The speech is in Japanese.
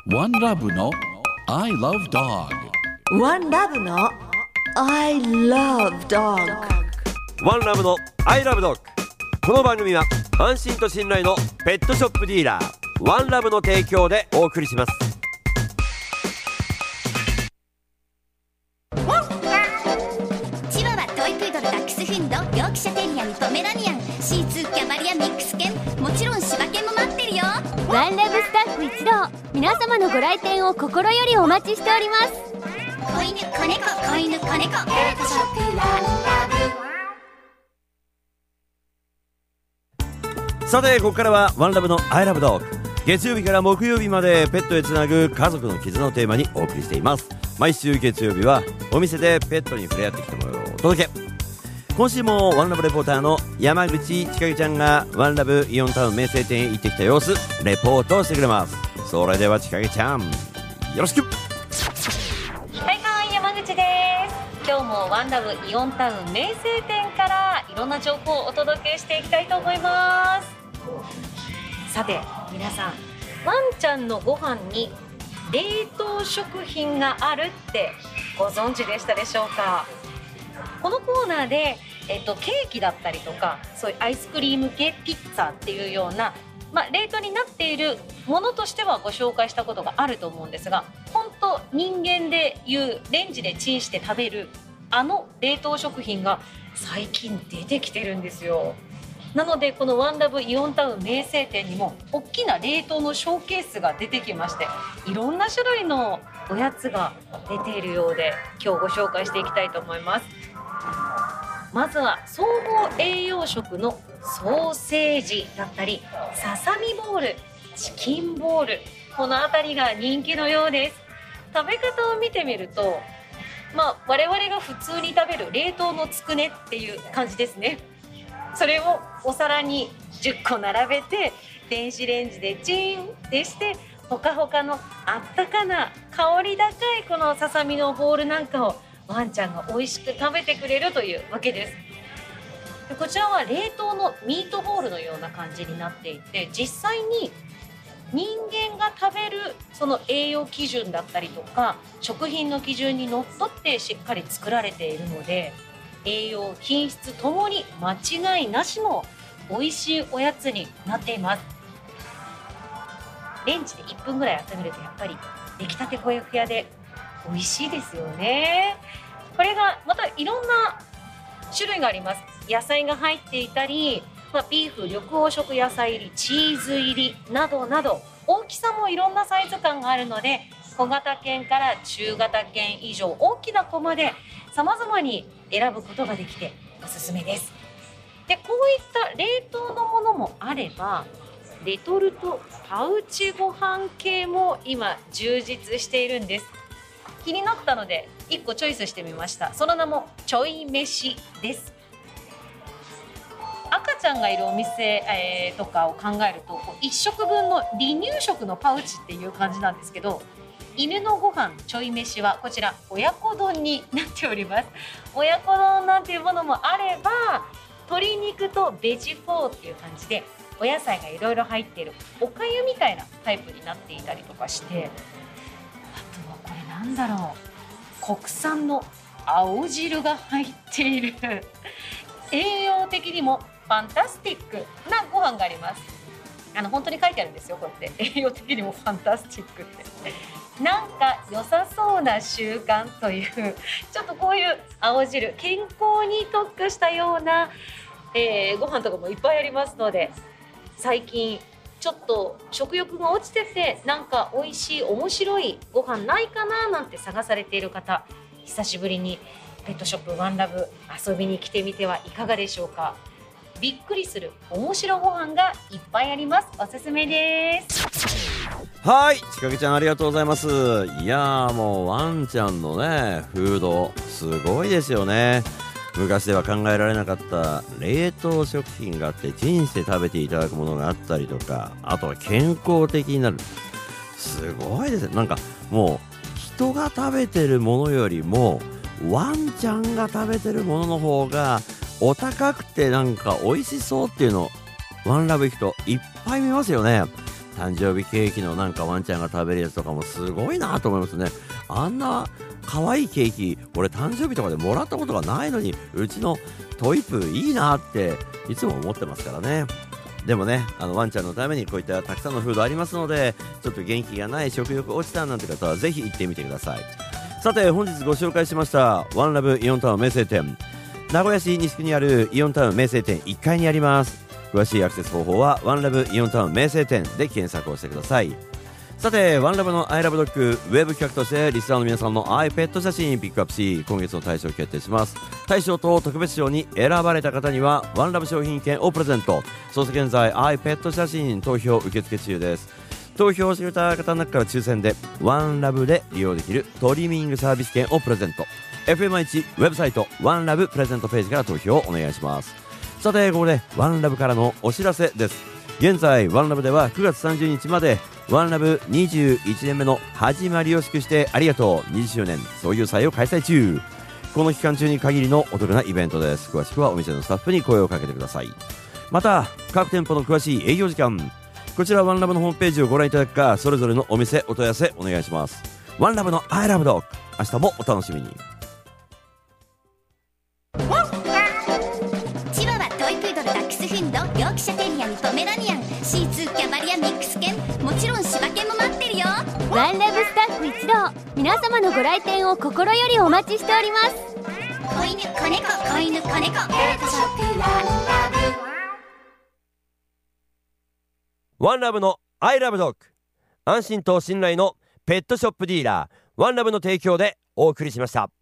One Love の I Love Dog。 One Love の I Love Dog。 ワンラブのアイラブドッグ。この番組は安心と信頼のペットショップディーラーワンラブの提供でお送りします。 チワワ、トイプードル、ダックスフンド、ヨークシャテリアン、ポメラニアン、シーツー、キャバリア、ミックス犬、もちろん柴犬も待ってるよ。 ワンラブスタッフ一同、皆様のご来店を心よりお待ちしております。 子犬、子猫、子犬、子猫、ペットショップワンラブ。 さてここからはワンラブのアイラブドッグ。月曜日から木曜日までペットへつなぐ家族の絆をテーマにお送りしています。毎週月曜日はお店でペットに触れ合ってきたものをお届け。今週もワンラブレポーターの山口千景ちゃんがワンラブイオンタウン名声店へ行ってきた様子レポートしてくれます。それでは千景ちゃんよろしく。 はいはい、山口です。今日もワンラブイオンタウン名声店からいろんな情報をお届けしていきたいと思います。さて皆さん、ワンちゃんのご飯に冷凍食品があるってご存知でしたでしょうか。このコーナーで、ケーキだったりとかそういうアイスクリーム系ピッツァっていうような、冷凍になっているものとしてはご紹介したことがあると思うんですが、本当人間でいうレンジでチンして食べるあの冷凍食品が最近出てきてるんですよ。なのでこのワンラブイオンタウン名声店にも大きな冷凍のショーケースが出てきまして、いろんな種類のおやつが出ているようで今日ご紹介していきたいと思います。まずは総合栄養食のソーセージだったりささみボール、チキンボール、このあたりが人気のようです。食べ方を見てみると、我々が普通に食べる冷凍のつくねっていう感じですね。それをお皿に10個並べて電子レンジでチーンってしてほかほかのあったかな香り高いこのささみのボールなんかをワンちゃんが美味しく食べてくれるというわけです。でこちらは冷凍のミートボールのような感じになっていて、実際に人間が食べるその栄養基準だったりとか食品の基準にのっとってしっかり作られているので、栄養品質ともに間違いなしの美味しいおやつになっています。レンジで1分ぐらい温めるとやっぱり出来たてほやほやで美味しいですよね。これがまたいろんな種類があります。野菜が入っていたり、ビーフ、緑黄色野菜入り、チーズ入りなどなど大きさもいろんなサイズ感があるので、小型犬から中型犬以上大きな子まで様々に選ぶことができておすすめです。でこういった冷凍のものもあればレトルトパウチご飯系も今充実しているんです。気になったので1個チョイスしてみました。その名もちょい飯です。赤ちゃんがいるお店、とかを考えると1食分の離乳食のパウチっていう感じなんですけど、犬のご飯ちょい飯はこちら親子丼になっております。親子丼なんていうものもあれば鶏肉とベジフォーっていう感じでお野菜がいろいろ入っているおかゆみたいなタイプになっていたりとかして、あとはこれなんだろう、国産の青汁が入っている栄養的にもファンタスティックなご飯があります。本当に書いてあるんですよ、こうやって栄養的にもファンタスティックってなんか良さそうな習慣というちょっとこういう青汁、健康に特化したような、ご飯とかもいっぱいありますので、最近ちょっと食欲が落ちててなんか美味しい面白いご飯ないかななんて探されている方、久しぶりにペットショップワンラブ遊びに来てみてはいかがでしょうか。びっくりする面白ご飯がいっぱいあります。おすすめです。 はい、ちかげちゃんありがとうございます。いやーもうワンちゃんのねフードすごいですよね。昔では考えられなかった冷凍食品があってチンして食べていただくものがあったりとか、あとは健康的になる、すごいですね。なんかもう人が食べてるものよりもワンちゃんが食べてるものの方がお高くてなんか美味しそうっていうのワンラブ行くといっぱい見ますよね。 誕生日ケーキのなんかワンちゃんが食べるやつとかもすごいなと思いますね。あんな可愛いケーキ俺誕生日とかでもらったことがないのに、うちのトイプーいいなっていつも思ってますからね。でもね、ワンちゃんのためにこういったたくさんのフードありますので、ちょっと元気がない、食欲落ちたなんて方はぜひ行ってみてください。さて本日ご紹介しましたワンラブイオンタウン名声店、名古屋市西区にあるイオンタウン名声店1階にあります。詳しいアクセス方法はワンラブイオンタウン名声店で検索をしてください。さてワンラブのアイラブドッグウェブ企画としてリスナーの皆さんのアイペット写真ピックアップし、今月の大賞を決定します。大賞と特別賞に選ばれた方にはワンラブ商品券をプレゼント。そして現在アイペット写真投票受付中です。投票してくれた方の中から抽選でワンラブで利用できるトリミングサービス券をプレゼント。 FM1 ウェブサイトワンラブプレゼントページから投票をお願いします。さてここでワンラブからのお知らせです。現在ワンラブでは9月30日までワンラブ21年目の始まりを祝してありがとう20周年そういう祭を開催中。この期間中に限りのお得なイベントです。詳しくはお店のスタッフに声をかけてください。また各店舗の詳しい営業時間、こちらワンラブのホームページをご覧いただくか、それぞれのお店お問い合わせお願いします。ワンラブのアイラブドッグ、明日もお楽しみに。 チワワ、トイプードル、ダックスフンド、ヨークシャテリアにポメラニアン、シーツー、キャバリア、ミックス犬、もちろん柴犬も待ってるよ。 ワンラブスタッフ一同、皆様のご来店を心よりお待ちしております。 子犬、子猫、子犬、子猫、ペットショップワンラブ。 ワンラブのアイラブドッグ、安心と信頼のペットショップディーラーワンラブの提供でお送りしました。